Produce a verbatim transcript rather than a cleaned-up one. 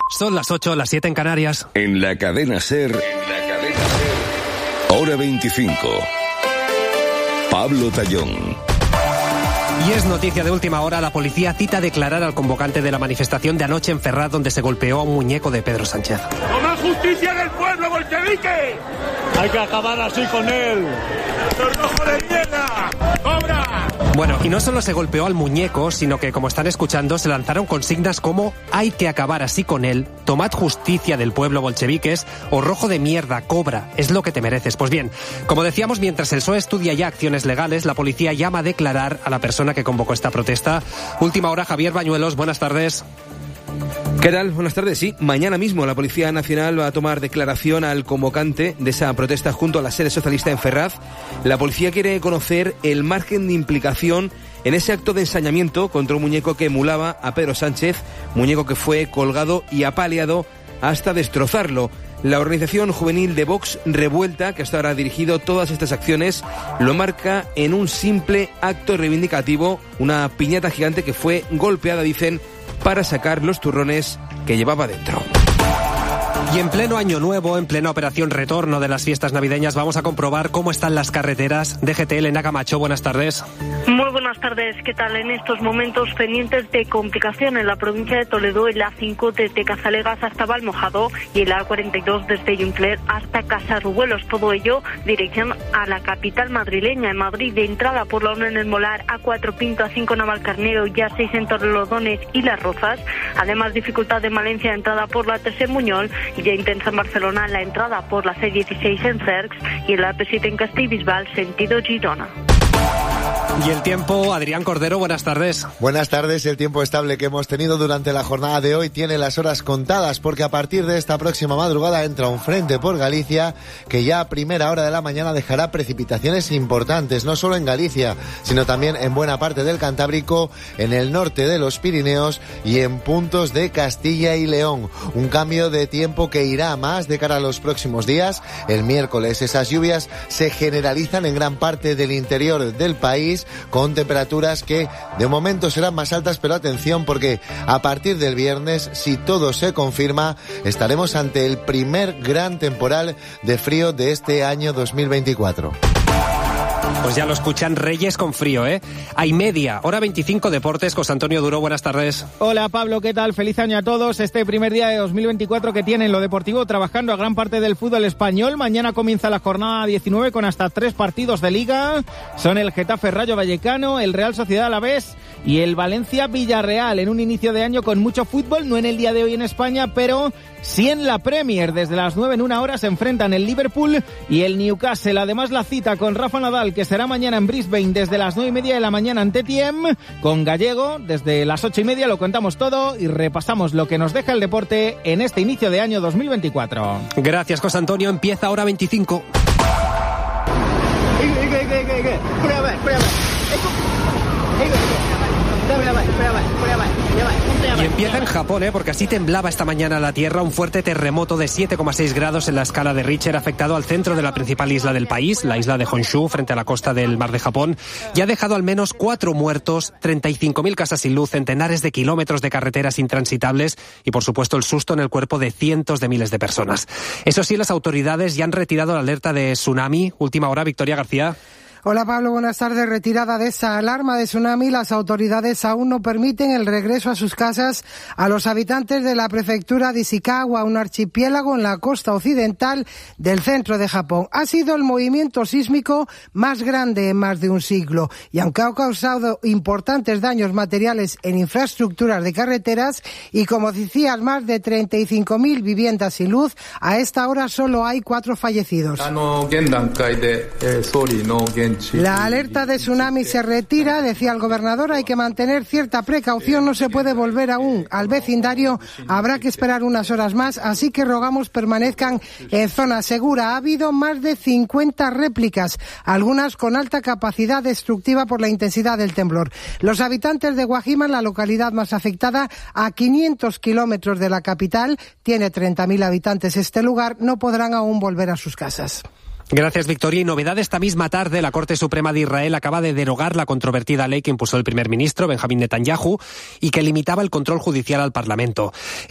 Son las ocho, las siete en Canarias. En la cadena SER, en la cadena SER, hora veinticinco. Pablo Tallón. Y es noticia de última hora, la policía cita a declarar al convocante de la manifestación de anoche en Ferraz, donde se golpeó a un muñeco de Pedro Sánchez. ¡Toma justicia del pueblo, bolchevique! Hay que acabar así con él. ¡El rojo de mierda! ¡Cobra! Bueno, y no solo se golpeó al muñeco, sino que, como están escuchando, se lanzaron consignas como hay que acabar así con él, tomad justicia del pueblo, bolcheviques, o rojo de mierda, cobra, es lo que te mereces. Pues bien, como decíamos, mientras el P S O E estudia ya acciones legales, la policía llama a declarar a la persona que convocó esta protesta. Última hora, Javier Bañuelos, buenas tardes. ¿Qué tal? Buenas tardes. Sí, mañana mismo la Policía Nacional va a tomar declaración al convocante de esa protesta junto a la sede socialista en Ferraz. La policía quiere conocer el margen de implicación en ese acto de ensañamiento contra un muñeco que emulaba a Pedro Sánchez, muñeco que fue colgado y apaleado hasta destrozarlo. La organización juvenil de Vox Revuelta, que hasta ahora ha dirigido todas estas acciones, lo marca en un simple acto reivindicativo, una piñata gigante que fue golpeada, dicen, para sacar los turrones que llevaba dentro. Y en pleno año nuevo, en plena operación retorno de las fiestas navideñas, vamos a comprobar cómo están las carreteras. D G T, Elena Camacho, buenas tardes. Muy buenas tardes, ¿qué tal? En estos momentos pendientes de complicación en la provincia de Toledo, en la A cinco desde Cazalegas hasta Valmojado y en la A cuarenta y dos desde Juncler hasta Casarrubuelos. Todo ello dirección a la capital madrileña. En Madrid, de entrada por la uno en el Molar, A cuatro Pinto, A cinco Navalcarnero y A seis en Torrelodones y Las Rozas. Además, dificultad en Valencia, entrada por la tres en Muñol, y ya intensa en Barcelona la entrada por la C dieciséis en Cercs y en la A P siete en Castellbisbal, sentido Girona. Y el tiempo, Adrián Cordero, buenas tardes. Buenas tardes. El tiempo estable que hemos tenido durante la jornada de hoy tiene las horas contadas, porque a partir de esta próxima madrugada entra un frente por Galicia que ya a primera hora de la mañana dejará precipitaciones importantes, no solo en Galicia, sino también en buena parte del Cantábrico, en el norte de los Pirineos y en puntos de Castilla y León. Un cambio de tiempo que irá más de cara a los próximos días. El miércoles esas lluvias se generalizan en gran parte del interior del país, con temperaturas que de momento serán más altas, pero atención, porque a partir del viernes, si todo se confirma, estaremos ante el primer gran temporal de frío de este año dos mil veinticuatro. Pues ya lo escuchan, Reyes con frío, ¿eh? Hay media, hora veinticinco, Deportes, José Antonio Duro, buenas tardes. Hola Pablo, ¿qué tal? Feliz año a todos. Este primer día de dos mil veinticuatro que tiene en lo deportivo trabajando a gran parte del fútbol español. Mañana comienza la jornada diecinueve con hasta tres partidos de Liga. Son el Getafe Rayo Vallecano, el Real Sociedad Alavés y el Valencia Villarreal, en un inicio de año con mucho fútbol, no en el día de hoy en España, pero sí en la Premier. Desde las nueve en una hora se enfrentan el Liverpool y el Newcastle. Además, la cita con Rafa Nadal, que será mañana en Brisbane desde las nueve y media de la mañana ante Tiem, con Gallego desde las ocho y media. Lo contamos todo y repasamos lo que nos deja el deporte en este inicio de año dos mil veinticuatro. Gracias, José Antonio. Empieza hora veinticinco. Y empieza en Japón, ¿eh? Porque así temblaba esta mañana la tierra. Un fuerte terremoto de siete coma seis grados en la escala de Richter ha afectado al centro de la principal isla del país, la isla de Honshu, frente a la costa del mar de Japón, y ha dejado al menos cuatro muertos, treinta y cinco mil casas sin luz, centenares de kilómetros de carreteras intransitables y, por supuesto, el susto en el cuerpo de cientos de miles de personas. Eso sí, las autoridades ya han retirado la alerta de tsunami. Última hora, Victoria García. Hola Pablo, buenas tardes. Retirada de esa alarma de tsunami, las autoridades aún no permiten el regreso a sus casas a los habitantes de la prefectura de Ishikawa, un archipiélago en la costa occidental del centro de Japón. Ha sido el movimiento sísmico más grande en más de un siglo y aunque ha causado importantes daños materiales en infraestructuras de carreteras y, como decías, más de treinta y cinco mil viviendas sin luz, a esta hora solo hay cuatro fallecidos. La alerta de tsunami se retira, decía el gobernador. Hay que mantener cierta precaución, no se puede volver aún al vecindario, habrá que esperar unas horas más, así que rogamos permanezcan en zona segura. Ha habido más de cincuenta réplicas, algunas con alta capacidad destructiva por la intensidad del temblor. Los habitantes de Guajima, la localidad más afectada, a quinientos kilómetros de la capital, tiene treinta mil habitantes este lugar, no podrán aún volver a sus casas. Gracias, Victoria. Y novedad esta misma tarde, la Corte Suprema de Israel acaba de derogar la controvertida ley que impulsó el primer ministro, Benjamín Netanyahu, y que limitaba el control judicial al Parlamento.